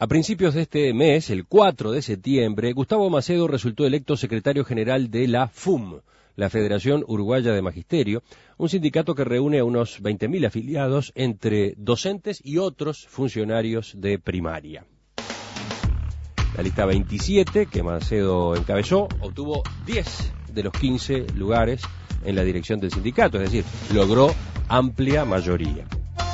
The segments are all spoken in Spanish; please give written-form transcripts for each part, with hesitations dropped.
A principios de este mes, el 4 de septiembre, Gustavo Macedo resultó electo secretario general de la FUM, la Federación Uruguaya de Magisterio, un sindicato que reúne a unos 20.000 afiliados entre docentes y otros funcionarios de primaria. La lista 27, que Macedo encabezó, obtuvo 10 de los 15 lugares en la dirección del sindicato, es decir, logró amplia mayoría.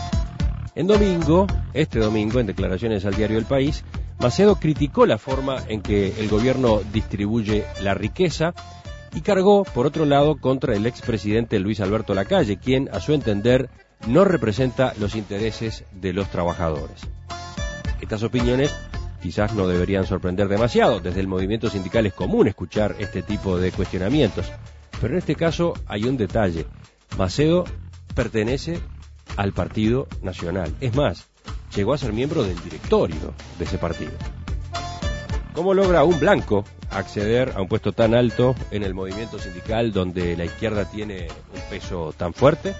Este domingo, en declaraciones al diario El País, Macedo criticó la forma en que el gobierno distribuye la riqueza y cargó, por otro lado, contra el expresidente Luis Alberto Lacalle, quien, a su entender, no representa los intereses de los trabajadores. Estas opiniones quizás no deberían sorprender demasiado. Desde el movimiento sindical es común escuchar este tipo de cuestionamientos. Pero en este caso hay un detalle. Macedo pertenece al Partido Nacional. Es más, llegó a ser miembro del directorio de ese partido. ¿Cómo logra un blanco acceder a un puesto tan alto en el movimiento sindical donde la izquierda tiene un peso tan fuerte?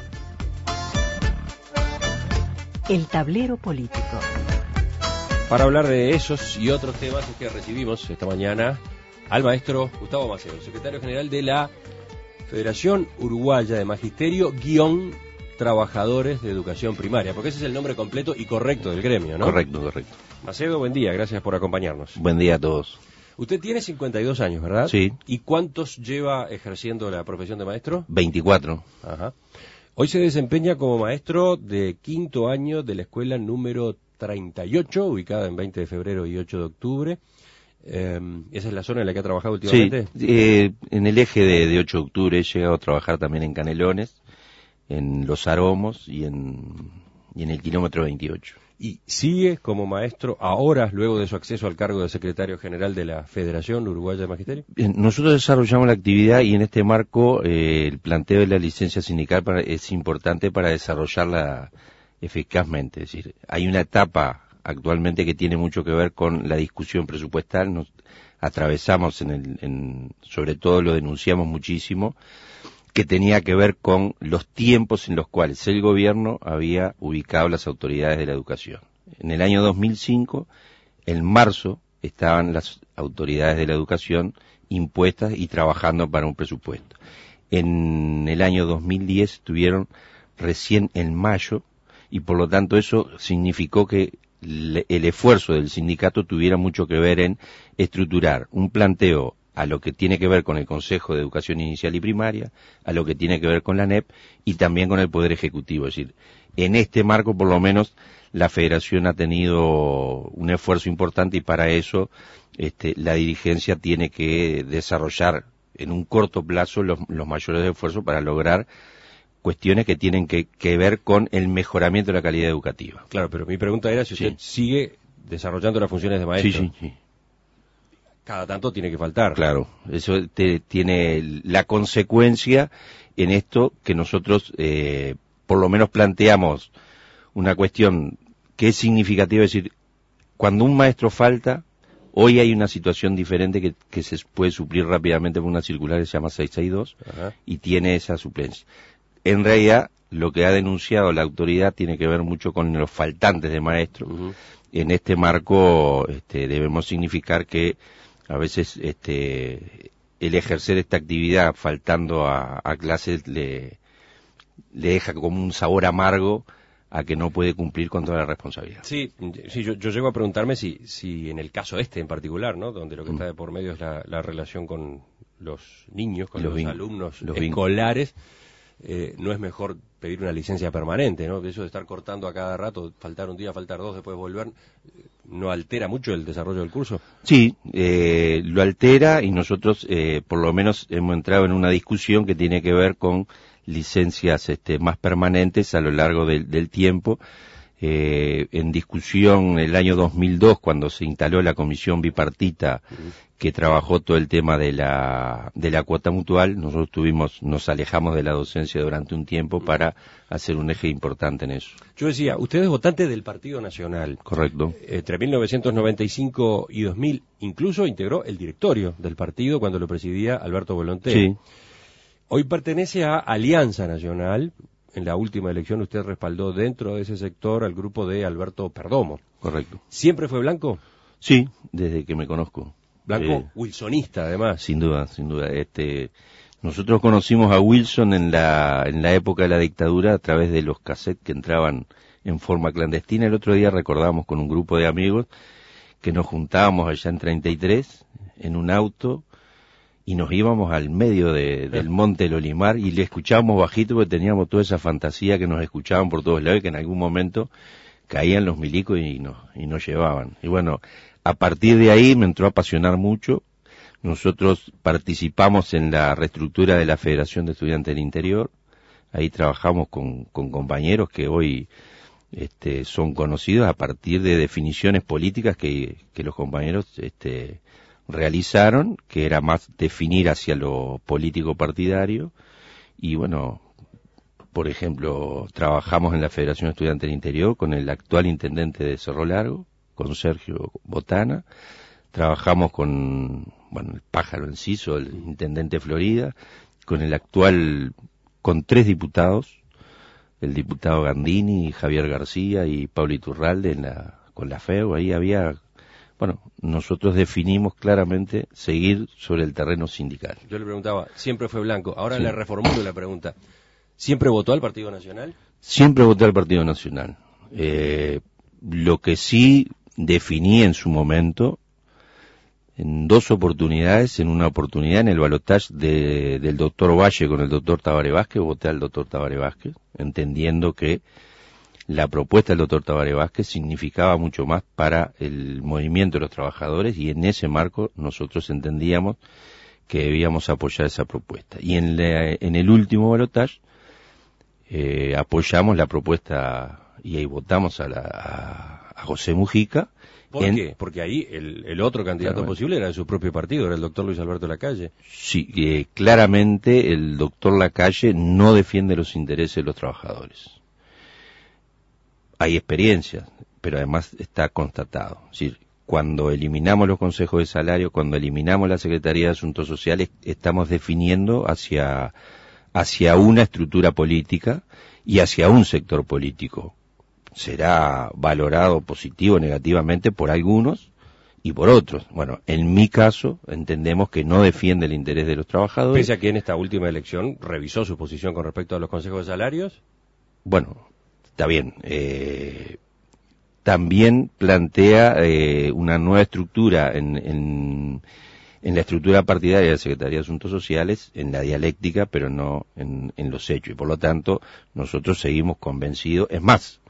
El tablero político. Para hablar de esos y otros temas es que recibimos esta mañana al maestro Gustavo Macedo, secretario general de la Federación Uruguaya de Magisterio _ Trabajadores de Educación Primaria, porque ese es el nombre completo y correcto del gremio, ¿no? Correcto. Macedo, buen día, gracias por acompañarnos. Buen día a todos. Usted tiene 52 años, ¿verdad? Sí. ¿Y cuántos lleva ejerciendo la profesión de maestro? 24. Ajá. Hoy se desempeña como maestro de quinto año de la escuela número 38, ubicada en 20 de febrero y 8 de octubre. ¿Esa es la zona en la que ha trabajado últimamente? Sí, en el eje de 8 de octubre he llegado a trabajar también en Canelones, en Los Aromos y en el kilómetro 28. ¿Y sigue como maestro ahora, luego de su acceso al cargo de secretario general de la Federación Uruguaya de Magisterio? Nosotros desarrollamos la actividad y en este marco el planteo de la licencia sindical es importante para desarrollarla eficazmente. Es decir, hay una etapa actualmente que tiene mucho que ver con la discusión presupuestal. Nos atravesamos sobre todo lo denunciamos muchísimo, que tenía que ver con los tiempos en los cuales el gobierno había ubicado las autoridades de la educación. En el año 2005, en marzo, estaban las autoridades de la educación impuestas y trabajando para un presupuesto. En el año 2010 estuvieron recién en mayo y por lo tanto eso significó que el esfuerzo del sindicato tuviera mucho que ver en estructurar un planteo a lo que tiene que ver con el Consejo de Educación Inicial y Primaria, a lo que tiene que ver con la ANEP y también con el Poder Ejecutivo. Es decir, en este marco por lo menos la Federación ha tenido un esfuerzo importante y para eso la dirigencia tiene que desarrollar en un corto plazo los mayores esfuerzos para lograr cuestiones que tienen que ver con el mejoramiento de la calidad educativa. Claro, pero mi pregunta era si usted sigue desarrollando las funciones de maestro. Sí. Cada tanto tiene que faltar. Claro, eso tiene la consecuencia en esto que nosotros por lo menos planteamos una cuestión que es significativa, es decir, cuando un maestro falta, hoy hay una situación diferente que se puede suplir rápidamente por una circular que se llama 662 y tiene esa suplencia. En realidad, lo que ha denunciado la autoridad tiene que ver mucho con los faltantes de maestros. En este marco debemos significar que a veces el ejercer esta actividad faltando a clases le deja como un sabor amargo a que no puede cumplir con toda la responsabilidad. Sí, yo llego a preguntarme si en el caso en particular, ¿no? Donde lo que está de por medio es la relación con los niños, con los alumnos escolares, no es mejor pedir una licencia permanente, ¿no? Eso de estar cortando a cada rato, faltar un día, faltar dos, después volver, ¿no altera mucho el desarrollo del curso? Sí, lo altera y nosotros por lo menos hemos entrado en una discusión que tiene que ver con licencias más permanentes a lo largo del tiempo. En discusión el año 2002, cuando se instaló la comisión bipartita que trabajó todo el tema de la cuota mutual, nosotros nos alejamos de la docencia durante un tiempo para hacer un eje importante en eso. Yo decía, usted es votante del Partido Nacional. Correcto. Entre 1995 y 2000 incluso integró el directorio del partido cuando lo presidía Alberto Volonteri. Sí. Hoy pertenece a Alianza Nacional, en la última elección usted respaldó dentro de ese sector al grupo de Alberto Perdomo. Correcto. ¿Siempre fue blanco? Sí, desde que me conozco. Blanco wilsonista, además. Sin duda, sin duda. Nosotros conocimos a Wilson en la época de la dictadura a través de los cassettes que entraban en forma clandestina. El otro día recordamos con un grupo de amigos que nos juntábamos allá en 33 en un auto y nos íbamos al medio del monte del Olimar y le escuchábamos bajito porque teníamos toda esa fantasía que nos escuchaban por todos lados y que en algún momento caían los milicos y nos llevaban. Y bueno, a partir de ahí me entró a apasionar mucho. Nosotros participamos en la reestructura de la Federación de Estudiantes del Interior. Ahí trabajamos con compañeros que hoy son conocidos a partir de definiciones políticas que los compañeros realizaron, que era más definir hacia lo político partidario. Y bueno, por ejemplo, trabajamos en la Federación Estudiantil del Interior con el actual intendente de Cerro Largo, con Sergio Botana. Trabajamos con, el Pájaro Enciso, el intendente de Florida, con 3 diputados, el diputado Gandini, Javier García y Pablo Iturralde con la FEU. Ahí había, nosotros definimos claramente seguir sobre el terreno sindical. Yo le preguntaba, siempre fue blanco, ahora Sí. le reformulo la pregunta. ¿Siempre votó al Partido Nacional? Siempre voté al Partido Nacional. Lo que sí definí en su momento, en 2 oportunidades, en una oportunidad en el balotaje del doctor Valle con el doctor Tabaré Vázquez, voté al doctor Tabaré Vázquez, entendiendo que la propuesta del doctor Tabaré Vázquez significaba mucho más para el movimiento de los trabajadores y en ese marco nosotros entendíamos que debíamos apoyar esa propuesta. Y en el último balotaje apoyamos la propuesta y ahí votamos a José Mujica. ¿Por qué? Porque ahí el otro candidato posible era de su propio partido, era el doctor Luis Alberto Lacalle. Sí, claramente el doctor Lacalle no defiende los intereses de los trabajadores. Hay experiencias, pero además está constatado. Es decir, cuando eliminamos los consejos de salario, cuando eliminamos la Secretaría de Asuntos Sociales, estamos definiendo hacia una estructura política y hacia un sector político. Será valorado positivo o negativamente por algunos y por otros. Bueno, en mi caso entendemos que no defiende el interés de los trabajadores. Pese a que en esta última elección revisó su posición con respecto a los consejos de salarios. Bueno, está bien. También plantea una nueva estructura en la estructura partidaria de la Secretaría de Asuntos Sociales, en la dialéctica, pero no en los hechos. Y por lo tanto, nosotros seguimos convencidos. Es más,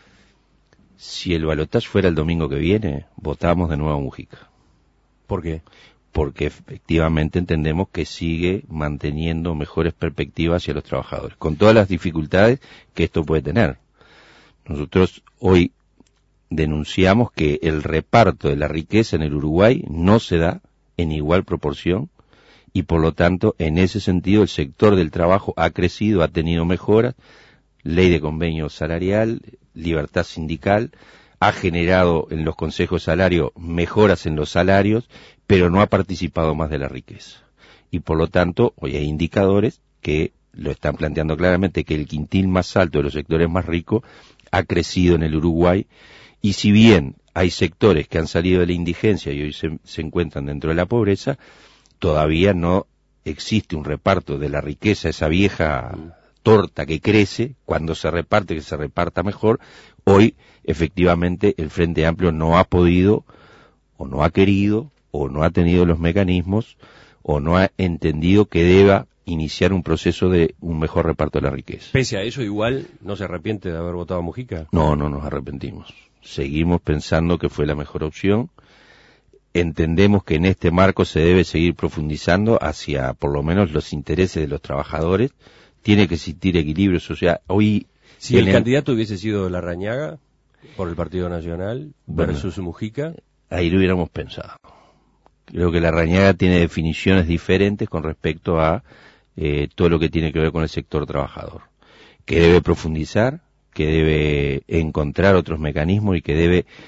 si el balotaje fuera el domingo que viene, votamos de nuevo a Mujica. ¿Por qué? Porque efectivamente entendemos que sigue manteniendo mejores perspectivas hacia los trabajadores, con todas las dificultades que esto puede tener. Nosotros hoy denunciamos que el reparto de la riqueza en el Uruguay no se da en igual proporción y por lo tanto en ese sentido el sector del trabajo ha crecido, ha tenido mejoras, ley de convenio salarial, libertad sindical, ha generado en los consejos de salario mejoras en los salarios, pero no ha participado más de la riqueza. Y por lo tanto, hoy hay indicadores que lo están planteando claramente, que el quintil más alto de los sectores más ricos ha crecido en el Uruguay, y si bien hay sectores que han salido de la indigencia y hoy se encuentran dentro de la pobreza, todavía no existe un reparto de la riqueza, esa vieja torta que crece, cuando se reparte, que se reparta mejor. Hoy, efectivamente, el Frente Amplio no ha podido, o no ha querido, o no ha tenido los mecanismos, o no ha entendido que deba iniciar un proceso de un mejor reparto de la riqueza. Pese a eso, igual, ¿no se arrepiente de haber votado a Mujica? No nos arrepentimos. Seguimos pensando que fue la mejor opción. Entendemos que en este marco se debe seguir profundizando hacia, por lo menos, los intereses de los trabajadores. Tiene que existir equilibrio social. Hoy, si el candidato hubiese sido Larrañaga por el Partido Nacional versus Mujica, ahí lo hubiéramos pensado. Creo que Larrañaga tiene definiciones diferentes con respecto a todo lo que tiene que ver con el sector trabajador, que debe profundizar, que debe encontrar otros mecanismos y que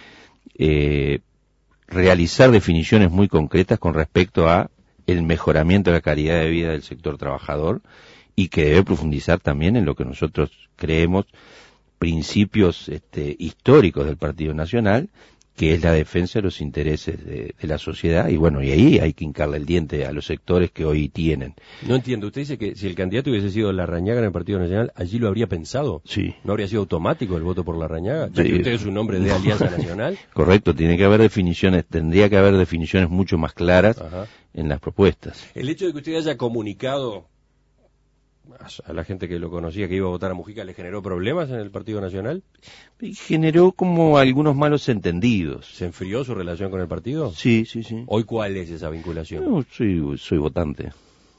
debe realizar definiciones muy concretas con respecto a el mejoramiento de la calidad de vida del sector trabajador y que debe profundizar también en lo que nosotros creemos principios históricos del Partido Nacional, que es la defensa de los intereses de la sociedad, y bueno, y ahí hay que hincarle el diente a los sectores que hoy tienen. No entiendo, usted dice que si el candidato hubiese sido Larrañaga en el Partido Nacional, ¿allí lo habría pensado? Sí. ¿No habría sido automático el voto por Larrañaga? Ya que usted es un hombre de Alianza Nacional. Correcto, tendría que haber definiciones mucho más claras. Ajá. En las propuestas. El hecho de que usted haya comunicado a la gente que lo conocía que iba a votar a Mujica, ¿le generó problemas en el Partido Nacional? Generó como algunos malos entendidos. ¿Se enfrió su relación con el partido? Sí. ¿Hoy cuál es esa vinculación? No, soy votante.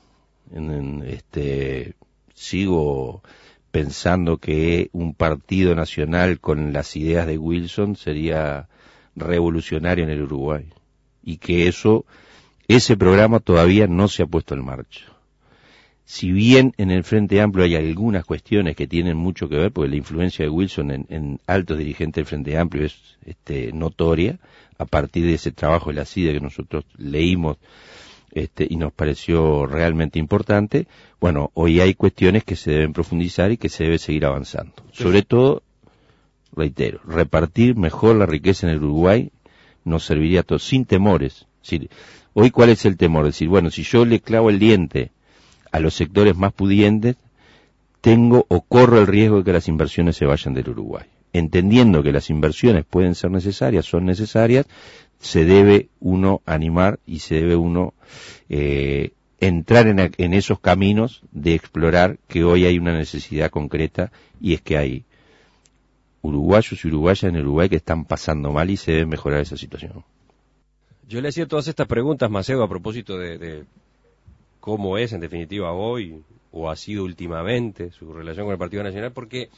Sigo pensando que un partido nacional con las ideas de Wilson sería revolucionario en el Uruguay. Y que ese programa todavía no se ha puesto en marcha. Si bien en el Frente Amplio hay algunas cuestiones que tienen mucho que ver, porque la influencia de Wilson en altos dirigentes del Frente Amplio es notoria, a partir de ese trabajo de la CIDE que nosotros leímos y nos pareció realmente importante, bueno, hoy hay cuestiones que se deben profundizar y que se debe seguir avanzando. Sí. Sobre todo, reitero, repartir mejor la riqueza en el Uruguay nos serviría a todos, sin temores. Es decir, hoy, ¿cuál es el temor? Es decir, bueno, si yo le clavo el diente a los sectores más pudientes, corro el riesgo de que las inversiones se vayan del Uruguay. Entendiendo que las inversiones pueden ser necesarias, son necesarias, se debe uno animar y se debe uno entrar en esos caminos de explorar que hoy hay una necesidad concreta, y es que hay uruguayos y uruguayas en el Uruguay que están pasando mal y se debe mejorar esa situación. Yo le hacía todas estas preguntas, Macedo, a propósito de cómo es en definitiva hoy, o ha sido últimamente, su relación con el Partido Nacional, porque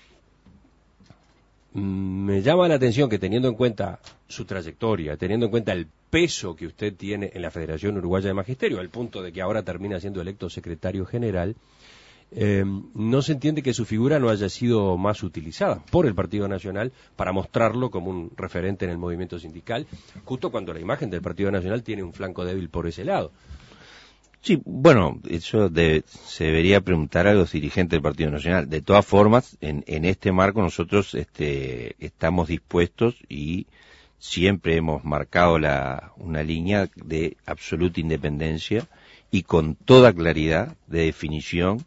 me llama la atención que, teniendo en cuenta su trayectoria, teniendo en cuenta el peso que usted tiene en la Federación Uruguaya de Magisterio, al punto de que ahora termina siendo electo secretario general, no se entiende que su figura no haya sido más utilizada por el Partido Nacional para mostrarlo como un referente en el movimiento sindical, justo cuando la imagen del Partido Nacional tiene un flanco débil por ese lado. Sí, bueno, eso se debería preguntar a los dirigentes del Partido Nacional. De todas formas, en este marco nosotros estamos dispuestos y siempre hemos marcado una línea de absoluta independencia y con toda claridad de definición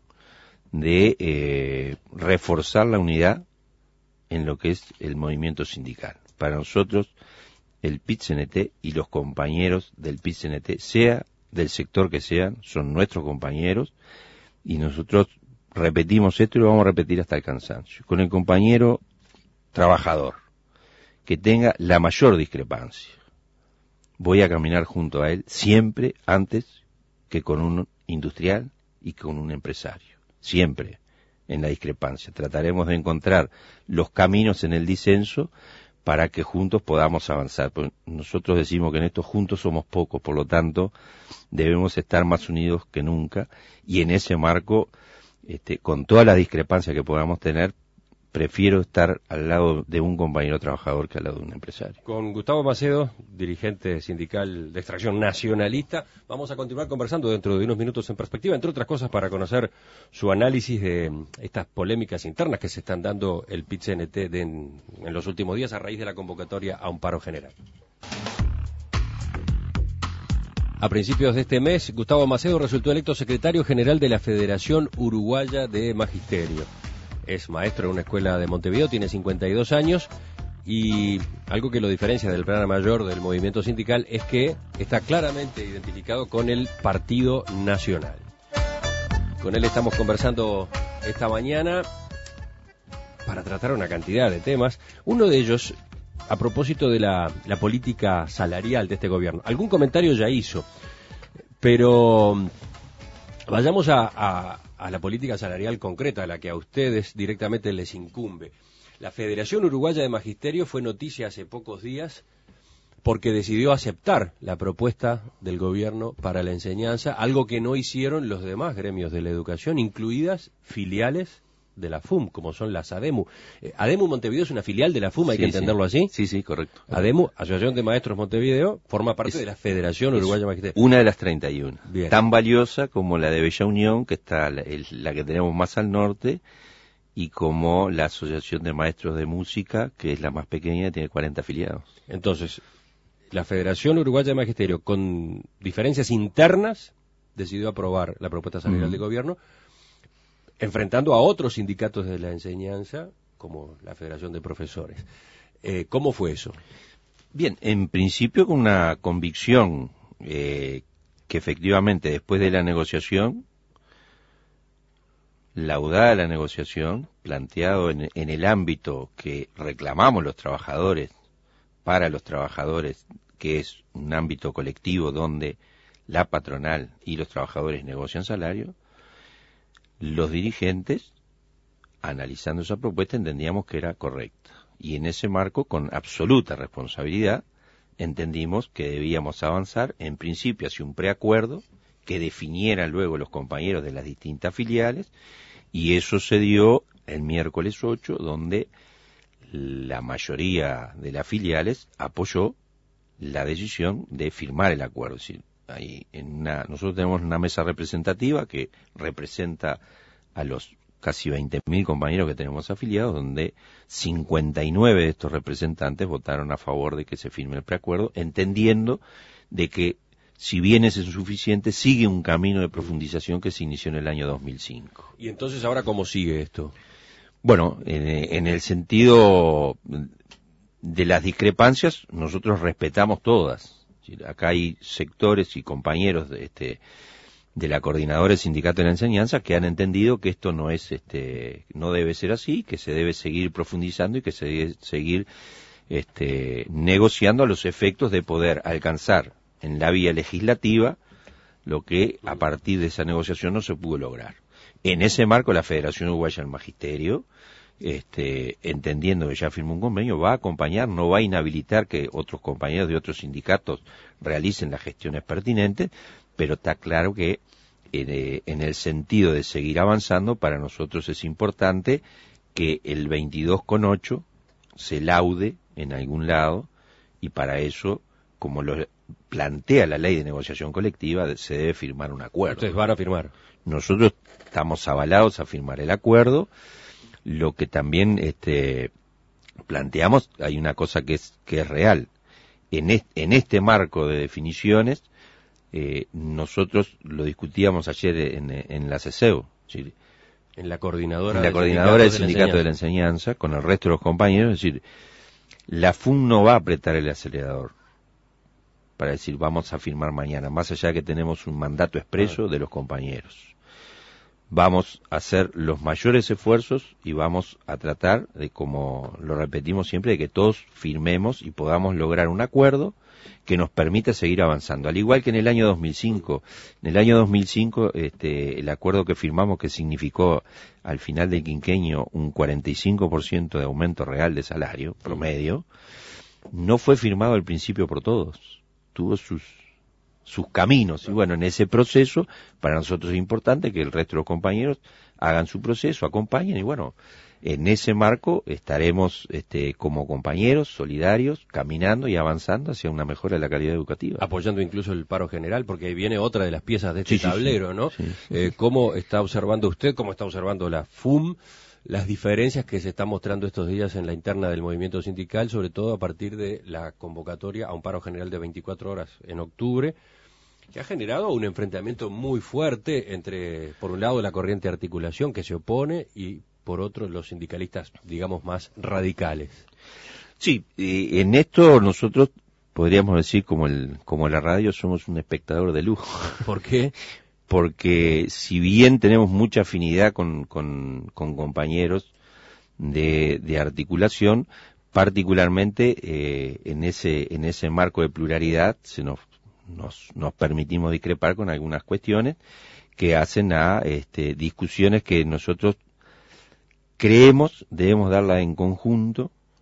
de reforzar la unidad en lo que es el movimiento sindical. Para nosotros, el PIT-CNT y los compañeros del PIT-CNT, sea del sector que sean, son nuestros compañeros, y nosotros repetimos esto y lo vamos a repetir hasta el cansancio. Con el compañero trabajador que tenga la mayor discrepancia, voy a caminar junto a él siempre antes que con un industrial y con un empresario. Siempre en la discrepancia. Trataremos de encontrar los caminos en el disenso para que juntos podamos avanzar. Pero nosotros decimos que en estos juntos somos pocos, por lo tanto debemos estar más unidos que nunca, y en ese marco, con toda la discrepancia que podamos tener, prefiero estar al lado de un compañero trabajador que al lado de un empresario. Con Gustavo Macedo, dirigente sindical de extracción nacionalista, vamos a continuar conversando dentro de unos minutos en perspectiva, entre otras cosas para conocer su análisis de estas polémicas internas que se están dando el PIT-CNT en los últimos días a raíz de la convocatoria a un paro general. A principios de este mes, Gustavo Macedo resultó electo secretario general de la Federación Uruguaya de Magisterio. Es maestro en una escuela de Montevideo, tiene 52 años, y algo que lo diferencia del plana mayor del movimiento sindical es que está claramente identificado con el Partido Nacional. Con él estamos conversando esta mañana para tratar una cantidad de temas. Uno de ellos, a propósito de la política salarial de este gobierno. Algún comentario ya hizo, pero vayamos a la política salarial concreta, a la que a ustedes directamente les incumbe. La Federación Uruguaya de Magisterio fue noticia hace pocos días porque decidió aceptar la propuesta del gobierno para la enseñanza, algo que no hicieron los demás gremios de la educación, incluidas filiales de la FUM, como son las ADEMU. ADEMU Montevideo es una filial de la FUM, hay Sí, que entenderlo así. Sí, sí, correcto. ADEMU, Asociación de Maestros Montevideo, forma parte de la Federación Uruguaya de Magisterio. Una de las 31. Bien. Tan valiosa como la de Bella Unión, que está la que tenemos más al norte, y como la Asociación de Maestros de Música, que es la más pequeña, tiene 40 afiliados. Entonces, la Federación Uruguaya de Magisterio, con diferencias internas, decidió aprobar la propuesta salarial del gobierno, enfrentando a otros sindicatos de la enseñanza, como la Federación de Profesores. ¿Cómo fue eso? Bien, en principio con una convicción que efectivamente después de la negociación, laudada la negociación, planteado en el ámbito que reclamamos los trabajadores, para los trabajadores, que es un ámbito colectivo donde la patronal y los trabajadores negocian salario, los dirigentes, analizando esa propuesta, entendíamos que era correcta. Y en ese marco, con absoluta responsabilidad, entendimos que debíamos avanzar, en principio, hacia un preacuerdo que definieran luego los compañeros de las distintas filiales, y eso se dio el miércoles 8, donde la mayoría de las filiales apoyó la decisión de firmar el acuerdo. Es decir, nosotros tenemos una mesa representativa que representa a los casi 20.000 compañeros que tenemos afiliados, donde 59 de estos representantes votaron a favor de que se firme el preacuerdo, entendiendo de que, si bien es insuficiente, sigue un camino de profundización que se inició en el año 2005. ¿Y entonces ahora cómo sigue esto? Bueno, en el sentido de las discrepancias, nosotros respetamos todas. Acá hay sectores y compañeros de la coordinadora del Sindicato de la Enseñanza que han entendido que esto no debe ser así, que se debe seguir profundizando y que se debe seguir negociando a los efectos de poder alcanzar en la vía legislativa lo que a partir de esa negociación no se pudo lograr. En ese marco, la Federación Uruguaya del Magisterio, entendiendo que ya firmó un convenio, va a acompañar, no va a inhabilitar que otros compañeros de otros sindicatos realicen las gestiones pertinentes, pero está claro que en el sentido de seguir avanzando, para nosotros es importante que el 22,8 se laude en algún lado, y para eso, como lo plantea la ley de negociación colectiva, se debe firmar un acuerdo. ¿Ustedes van a firmar? Nosotros estamos avalados a firmar el acuerdo. Lo que también planteamos, hay una cosa que es real. En este marco de definiciones, nosotros lo discutíamos ayer en la CESEU, ¿sí? En la coordinadora del Sindicato de la Enseñanza, con el resto de los compañeros. Es decir, la FUM no va a apretar el acelerador para decir vamos a firmar mañana, más allá de que tenemos un mandato expreso de los compañeros. Vamos a hacer los mayores esfuerzos y vamos a tratar de, como lo repetimos siempre, de que todos firmemos y podamos lograr un acuerdo que nos permita seguir avanzando. Al igual que en el año 2005. En el año 2005, el acuerdo que firmamos, que significó al final del quinquenio un 45% de aumento real de salario promedio, no fue firmado al principio por todos. Tuvo sus caminos, y bueno, en ese proceso para nosotros es importante que el resto de los compañeros hagan su proceso, acompañen, y bueno, en ese marco estaremos como compañeros solidarios, caminando y avanzando hacia una mejora de la calidad educativa. Apoyando incluso el paro general, porque ahí viene otra de las piezas de este tablero, ¿no? Sí. ¿Cómo está observando usted, cómo está observando la FUM, las diferencias que se están mostrando estos días en la interna del movimiento sindical, sobre todo a partir de la convocatoria a un paro general de 24 horas en octubre, que ha generado un enfrentamiento muy fuerte entre, por un lado, la corriente de articulación que se opone y, por otro, los sindicalistas, digamos, más radicales? Sí, en esto nosotros podríamos decir, como la radio, somos un espectador de lujo. ¿Por qué? Porque si bien tenemos mucha afinidad con compañeros de articulación, particularmente en ese marco de pluralidad nos permitimos discrepar con algunas cuestiones que hacen a discusiones que nosotros creemos debemos darlas en conjunto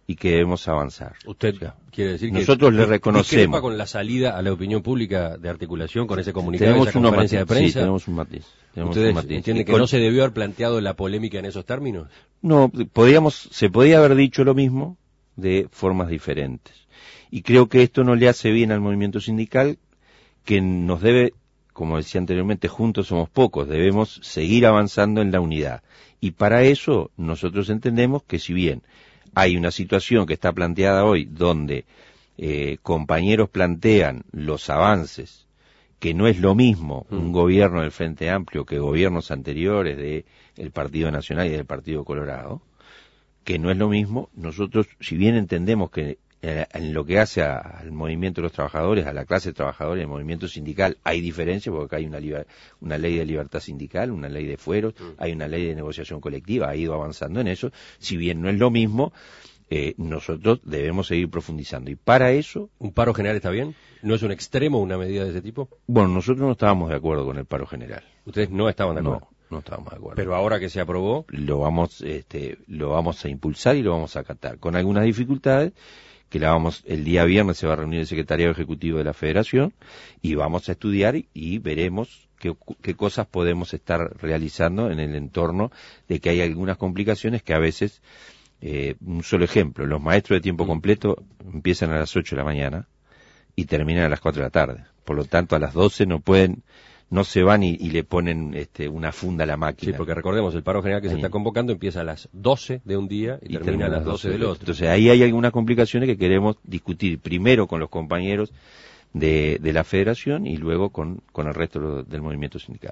y que debemos avanzar. Usted quiere decir que nosotros le reconocemos. ¿Discrepa con la salida a la opinión pública de articulación con ese comunicado, Tenemos esa conferencia de prensa? Sí, tenemos un matiz. ¿Ustedes entienden que no se debió haber planteado la polémica en esos términos? No, se podía haber dicho lo mismo de formas diferentes. Y creo que esto no le hace bien al movimiento sindical, que nos debe, como decía anteriormente, juntos somos pocos, debemos seguir avanzando en la unidad. Y para eso nosotros entendemos que si bien hay una situación que está planteada hoy donde compañeros plantean los avances, que no es lo mismo un gobierno del Frente Amplio que gobiernos anteriores del Partido Nacional y del Partido Colorado, que no es lo mismo, nosotros, si bien entendemos que en lo que hace al movimiento de los trabajadores, a la clase trabajadora y al movimiento sindical, hay diferencias porque hay una ley de libertad sindical, una ley de fueros, hay una ley de negociación colectiva, ha ido avanzando en eso, si bien no es lo mismo, nosotros debemos seguir profundizando. Y para eso... ¿Un paro general está bien? ¿No es un extremo una medida de ese tipo? Bueno, nosotros no estábamos de acuerdo con el paro general. ¿Ustedes no estaban de acuerdo? No estábamos de acuerdo. Pero ahora que se aprobó... Lo vamos a impulsar y lo vamos a acatar, con algunas dificultades, que el día viernes se va a reunir el secretariado ejecutivo de la Federación y vamos a estudiar y veremos qué cosas podemos estar realizando en el entorno de que hay algunas complicaciones que a veces, un solo ejemplo, los maestros de tiempo completo empiezan a las 8 de la mañana y terminan a las 4 de la tarde. Por lo tanto, a las 12 no se van y le ponen una funda a la máquina. Sí, porque recordemos, el paro general que se está convocando empieza a las 12 de un día y termina a las 12 del otro. Entonces ahí hay algunas complicaciones que queremos discutir primero con los compañeros de la Federación y luego con el resto del movimiento sindical.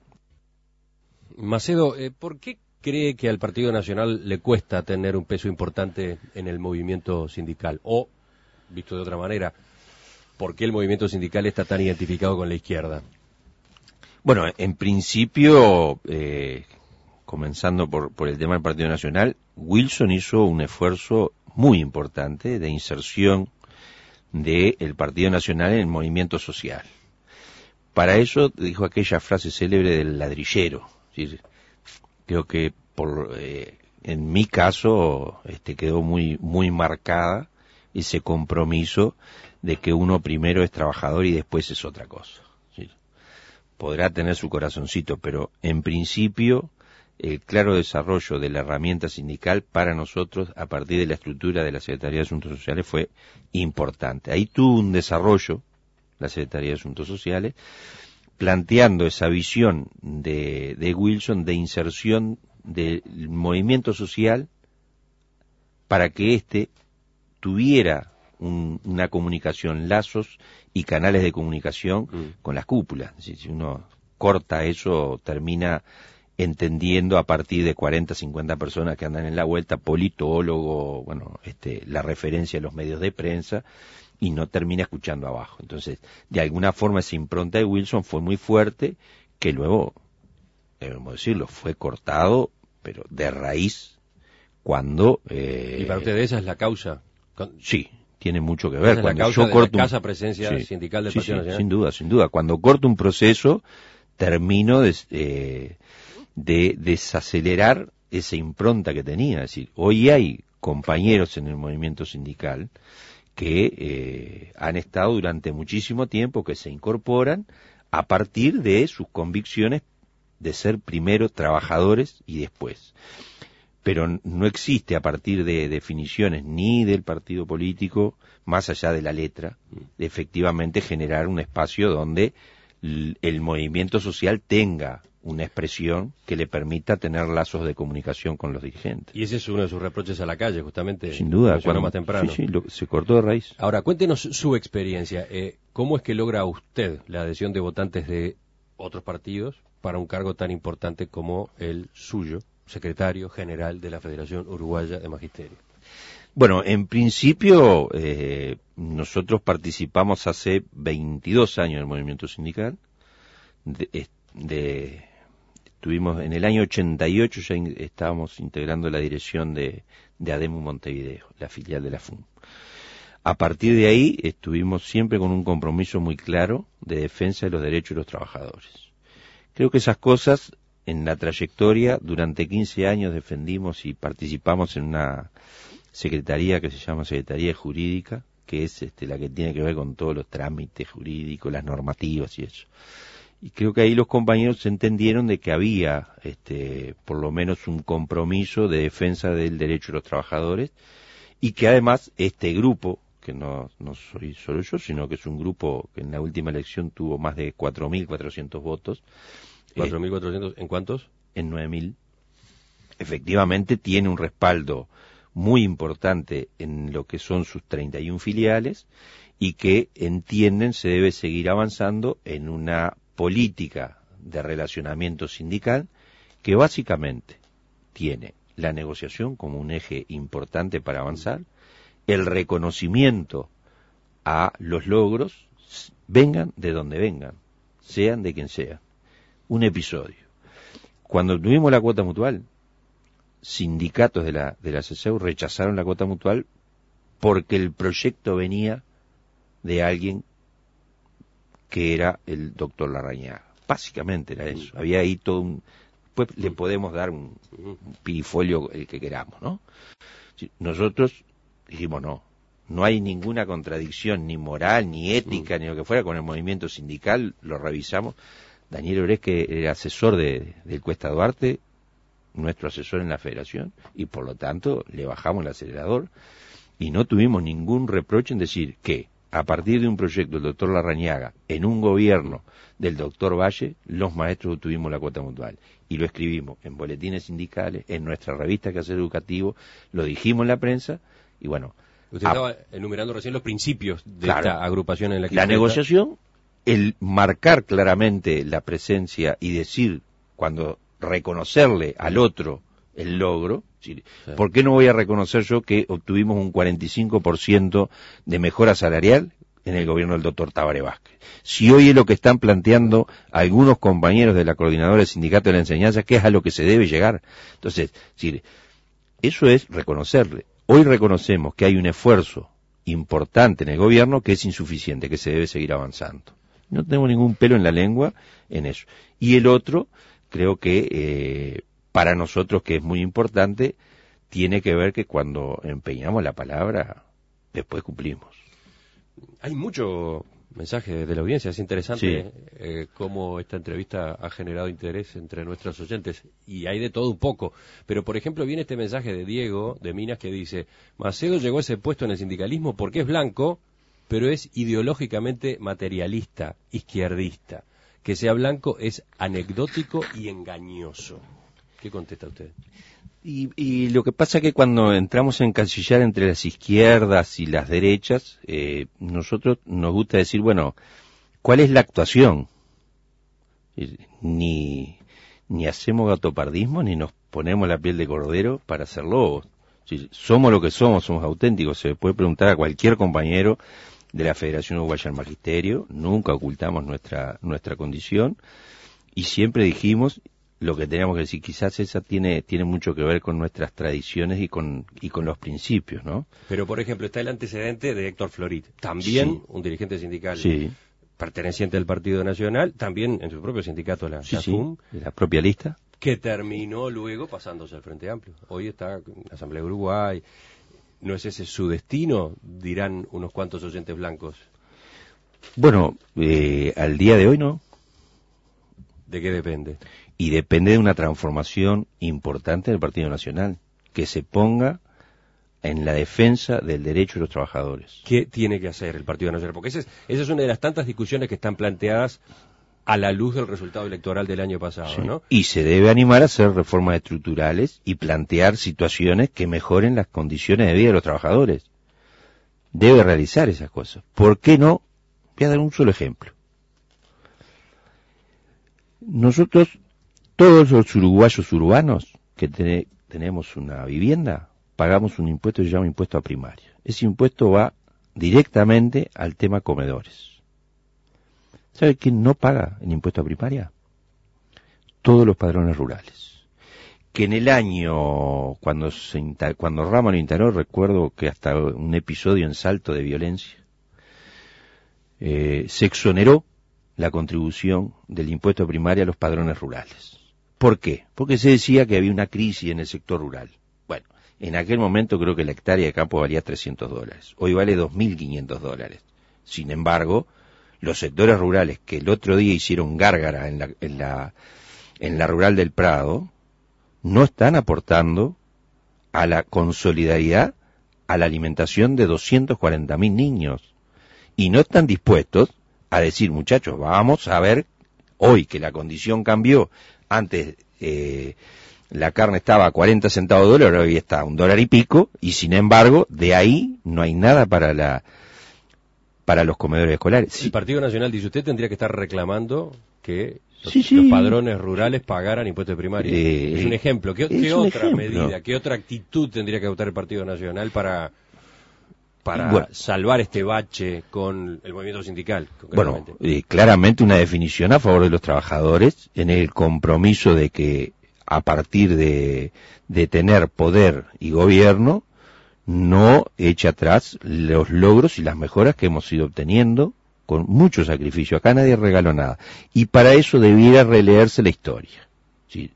Macedo, ¿por qué cree que al Partido Nacional le cuesta tener un peso importante en el movimiento sindical? O, visto de otra manera, ¿por qué el movimiento sindical está tan identificado con la izquierda? Bueno, en principio, comenzando por el tema del Partido Nacional, Wilson hizo un esfuerzo muy importante de inserción del Partido Nacional en el movimiento social. Para eso dijo aquella frase célebre del ladrillero. ¿Sí? Creo que en mi caso quedó muy, muy marcada ese compromiso de que uno primero es trabajador y después es otra cosa. Podrá tener su corazoncito, pero en principio el claro desarrollo de la herramienta sindical para nosotros a partir de la estructura de la Secretaría de Asuntos Sociales fue importante. Ahí tuvo un desarrollo la Secretaría de Asuntos Sociales planteando esa visión de Wilson de inserción del movimiento social para que tuviera una comunicación, lazos y canales de comunicación con las cúpulas. Es decir, si uno corta eso, termina entendiendo a partir de 40, 50 personas que andan en la vuelta, politólogo, la referencia a los medios de prensa, y no termina escuchando abajo. Entonces, de alguna forma esa impronta de Wilson fue muy fuerte, que luego, debemos decirlo, fue cortado, pero de raíz, cuando... ¿Y para ustedes esa es la causa? Sí. Tiene mucho que ver. Esa cuando es la causa de la escasa presencia sindical del Partido Nacional. Sin duda. Cuando corto un proceso, termino de desacelerar esa impronta que tenía. Es decir, hoy hay compañeros en el movimiento sindical que han estado durante muchísimo tiempo, que se incorporan a partir de sus convicciones de ser primero trabajadores y después. Pero no existe a partir de definiciones ni del partido político, más allá de la letra, de efectivamente generar un espacio donde el movimiento social tenga una expresión que le permita tener lazos de comunicación con los dirigentes. Y ese es uno de sus reproches a la calle, justamente. Sin duda. Más temprano. Sí, se cortó de raíz. Ahora, cuéntenos su experiencia. ¿Cómo es que logra usted la adhesión de votantes de otros partidos para un cargo tan importante como el suyo, secretario general de la Federación Uruguaya de Magisterio? Bueno, en principio nosotros participamos hace 22 años en el movimiento sindical. Estuvimos en el año 88, ya estábamos integrando la dirección de ADEMU Montevideo, la filial de la FUN. A partir de ahí estuvimos siempre con un compromiso muy claro de defensa de los derechos de los trabajadores. Creo que esas cosas en la trayectoria, durante 15 años defendimos y participamos en secretaría que se llama Secretaría Jurídica, que es la que tiene que ver con todos los trámites jurídicos, las normativas y eso. Y creo que ahí los compañeros entendieron de que había por lo menos un compromiso de defensa del derecho de los trabajadores, y que además este grupo, que no soy solo yo, sino que es un grupo que en la última elección tuvo más de 4.400 votos. ¿4.400 en cuántos? En 9.000. Efectivamente tiene un respaldo muy importante en lo que son sus 31 filiales, y que entienden se debe seguir avanzando en una política de relacionamiento sindical que básicamente tiene la negociación como un eje importante para avanzar, el reconocimiento a los logros, vengan de donde vengan, sean de quien sea. Un episodio. Cuando tuvimos la cuota mutual, sindicatos de la CCU rechazaron la cuota mutual porque el proyecto venía de alguien que era el doctor Larrañaga. Básicamente era eso. Había ahí todo un... Pues le podemos dar un pirifolio el que queramos, ¿no? Nosotros dijimos no hay ninguna contradicción ni moral, ni ética, ni lo que fuera con el movimiento sindical, lo revisamos. Daniel Orés, que era asesor del Cuesta Duarte, nuestro asesor en la federación, y por lo tanto le bajamos el acelerador, y no tuvimos ningún reproche en decir que a partir de un proyecto del doctor Larrañaga, en un gobierno del doctor Valle, los maestros obtuvimos la cuota mutual. Y lo escribimos en boletines sindicales, en nuestra revista Quehacer Educativo, lo dijimos en la prensa, y bueno... Usted estaba enumerando recién los principios de esta agrupación en la que... La negociación, el marcar claramente la presencia y decir, cuando reconocerle al otro el logro, sí. ¿Por qué no voy a reconocer yo que obtuvimos un 45% de mejora salarial en el gobierno del doctor Tabaré Vázquez? Si hoy es lo que están planteando algunos compañeros de la coordinadora del sindicato de la enseñanza, que es a lo que se debe llegar. Entonces, sí, eso es reconocerle. Hoy reconocemos que hay un esfuerzo importante en el gobierno que es insuficiente, que se debe seguir avanzando. No tenemos ningún pelo en la lengua en eso. Y el otro, creo que para nosotros, que es muy importante, tiene que ver que cuando empeñamos la palabra, después cumplimos. Hay mucho mensaje de la audiencia, es interesante cómo esta entrevista ha generado interés entre nuestros oyentes, y hay de todo un poco, pero por ejemplo viene este mensaje de Diego de Minas que dice: Macedo llegó a ese puesto en el sindicalismo porque es blanco, pero es ideológicamente materialista, izquierdista. Que sea blanco es anecdótico y engañoso. ¿Qué contesta usted? Y lo que pasa es que cuando entramos a encasillar entre las izquierdas y las derechas, nosotros nos gusta decir, bueno, ¿cuál es la actuación? Ni hacemos gatopardismo, ni nos ponemos la piel de cordero para ser lobos. Somos lo que somos auténticos. Se puede preguntar a cualquier compañero de la Federación Uruguaya del Magisterio, nunca ocultamos nuestra condición, y siempre dijimos lo que teníamos que decir. Quizás esa tiene mucho que ver con nuestras tradiciones y con los principios, ¿no? Pero, por ejemplo, está el antecedente de Héctor Florit, también un dirigente sindical perteneciente al Partido Nacional, también en su propio sindicato, la FUM, de la propia lista, que terminó luego pasándose al Frente Amplio. Hoy está en la Asamblea de Uruguay. ¿No es ese su destino?, dirán unos cuantos oyentes blancos. Bueno, al día de hoy no. ¿De qué depende? Y depende de una transformación importante del Partido Nacional, que se ponga en la defensa del derecho de los trabajadores. ¿Qué tiene que hacer el Partido Nacional? Porque esa es una de las tantas discusiones que están planteadas a la luz del resultado electoral del año pasado, ¿no? Y se debe animar a hacer reformas estructurales y plantear situaciones que mejoren las condiciones de vida de los trabajadores. Debe realizar esas cosas. ¿Por qué no? Voy a dar un solo ejemplo. Nosotros, todos los uruguayos urbanos que tenemos una vivienda, pagamos un impuesto que se llama impuesto a primaria. Ese impuesto va directamente al tema comedores. ¿Sabe quién no paga el impuesto a primaria? Todos los padrones rurales. Que en el año, cuando Rama lo instaló, recuerdo que hasta un episodio en Salto de violencia, se exoneró la contribución del impuesto a primaria a los padrones rurales. ¿Por qué? Porque se decía que había una crisis en el sector rural. Bueno, En aquel momento creo que la hectárea de campo valía $300. Hoy vale $2.500. Sin embargo, los sectores rurales que el otro día hicieron gárgara en la rural del Prado, no están aportando a la consolidaridad, a la alimentación de 240.000 niños. Y no están dispuestos a decir, muchachos, vamos a ver, hoy que la condición cambió, antes la carne estaba a 40 centavos de dólar, hoy está a $1 y pico, y sin embargo, de ahí no hay nada para los comedores escolares. Sí. El Partido Nacional, dice usted, tendría que estar reclamando que los padrones rurales pagaran impuestos primarios. Es un ejemplo. ¿Qué otra medida, qué otra actitud tendría que adoptar el Partido Nacional para salvar este bache con el movimiento sindical? Bueno, claramente una definición a favor de los trabajadores, en el compromiso de que a partir de tener poder y gobierno, no eche atrás los logros y las mejoras que hemos ido obteniendo con mucho sacrificio. Acá nadie regaló nada. Y para eso debiera releerse la historia. ¿Sí?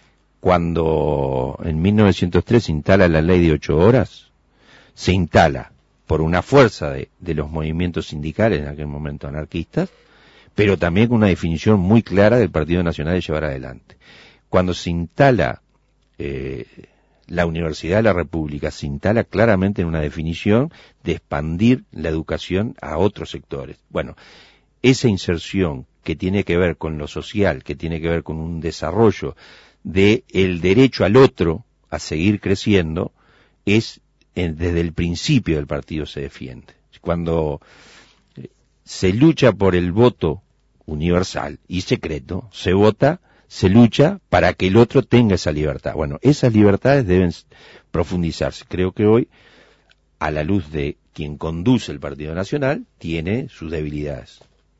Cuando en 1903 se instala la ley de 8 horas, se instala por una fuerza de los movimientos sindicales, en aquel momento anarquistas, pero también con una definición muy clara del Partido Nacional de llevar adelante. Cuando se instala la Universidad de la República, se instala claramente en una definición de expandir la educación a otros sectores. Bueno, esa inserción que tiene que ver con lo social, que tiene que ver con un desarrollo de el derecho al otro a seguir creciendo, es desde el principio del partido se defiende. Cuando se lucha por el voto universal y secreto, se lucha para que el otro tenga esa libertad. Bueno, esas libertades deben profundizarse. Creo que hoy, a la luz de quien conduce el Partido Nacional, tiene sus debilidades.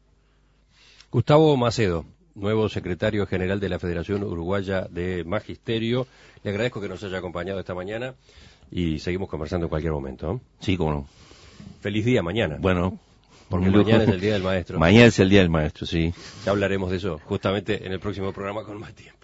Gustavo Macedo, nuevo secretario general de la Federación Uruguaya de Magisterio. Le agradezco que nos haya acompañado esta mañana y seguimos conversando en cualquier momento, ¿no? Sí, cómo no. Feliz día mañana. Bueno. Porque mañana es el Día del Maestro. Mañana es el Día del Maestro, sí. Ya hablaremos de eso justamente en el próximo programa con más tiempo.